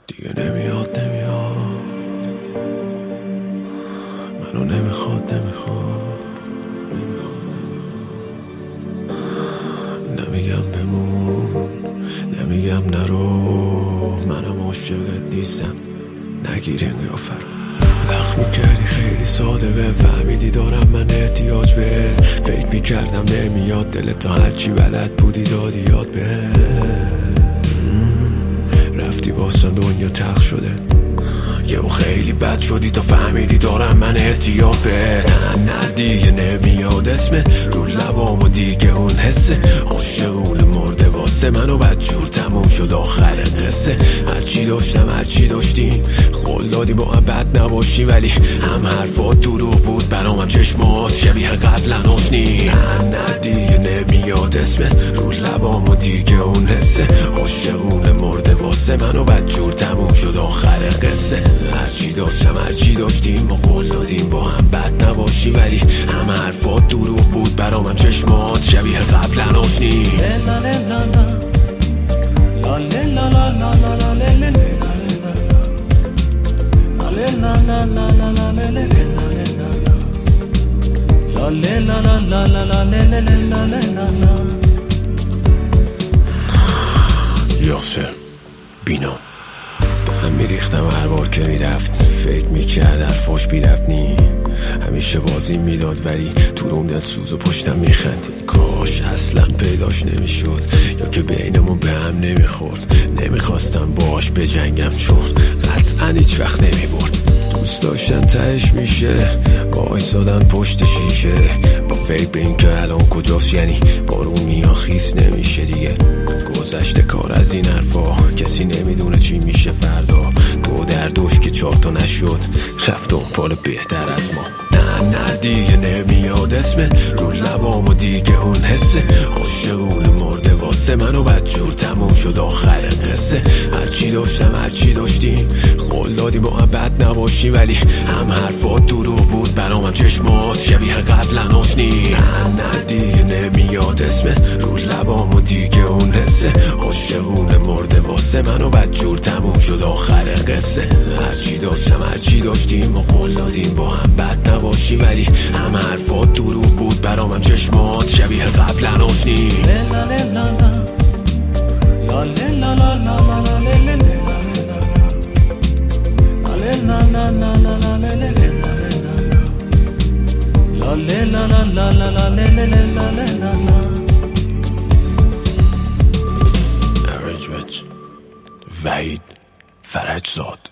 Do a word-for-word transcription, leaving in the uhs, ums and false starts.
دیگه نمیاد نمیاد منو نمیخواد نمیخواد نمیخواد نمیخواد نمیگم بمون نمیگم نرو منم عاشقت نیستم نگیر این قیافه رو وقت میکردی خیلی ساده به فهمیدی دارم من احتیاج بهت فکر میکردم نمیاد دلت تا هرچی بلد بودی دادی یاد بهت رفتی واسه دنیا تلخ شده یهو خیلی بد شدی تا فهمیدی دارم من احتیاج بهت نه دیگه نمیاد اسمت رو لبام و دیگه اون حسه عاشقونه مرده واسه منو بدجور تموم شد آخر قصه هرچی داشتم هرچی داشتیم قول دادی با هم بد نباشی ولی هم حرفات دروغ بود برام هم چشمات شبیه قبلا آشنی نه دیگه نمیاد اسمت رو لبام و دیگه اون حسه عاشقونه مرده واسه منو بدجور تموم شد آخر قصه هرچی داشتم هرچی داشتیم ما قول دادیم با هم بد نباشی ولی هم حرفات دروغ بود برام هم چشمات شبیه قبلا آشنی یاسر بینا به هم میریختم هر بار که میرفت فکر میکرد حرفاش بی ربط نی همیشه بازی میداد ولی تو روم دل سوز و پشتم میخندی کاش اصلا پیداش نمیشد یا که بینمون به هم نمیخورد نمیخواستم باش بجنگم چون قطعا هیچ وقت نمیبرد دوست داشتن تهش میشه با ایستادن پشت شیشه با فکر به این که الان کجاست یعنی بارون میان خیس نمیشه دیگه گذشته کار از این حرفا کسی نمیدونه چی میشه فردا دو در دوش که چهار تا نشد رفت دنبال بهتر از ما نه نه دیگه نمیاد اسمت رو لبام و دیگه اون حسه عاشقونه مرده واسه منو بدجور تموم شد آخر قصه هرچی داشتم هرچی داشتیم قول دادی با هم بد نباشی ولی هم حرفات دروغ بود برام هم چشمات شبیه قبلا آشنی نه نه دیگه نمیاد اسمت رو لبام و دیگه اون حسه عاشقونه مرده واسه منو بدجور تموم شد آخر قصه هرچی داشتم هرچی داشتیم و قول دادیم با هم بد نباشی ولی هم حرفات دروغ بود برام هم چشمات شبیه قبلا آشنی Arrangement وحید فرجزاد